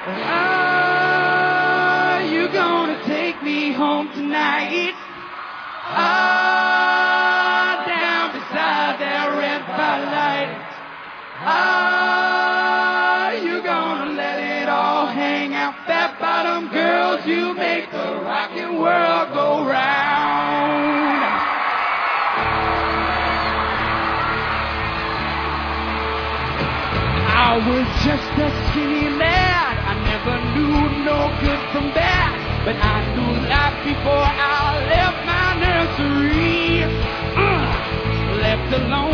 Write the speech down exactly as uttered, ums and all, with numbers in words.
Are you gonna take me home tonight? Ah, down beside that red light. Are you gonna let it all hang out that bottom, girls? You make the rockin' world go round. I was just a skinny lad. I never knew no good from bad, but I knew life before I left my nursery. Uh, left alone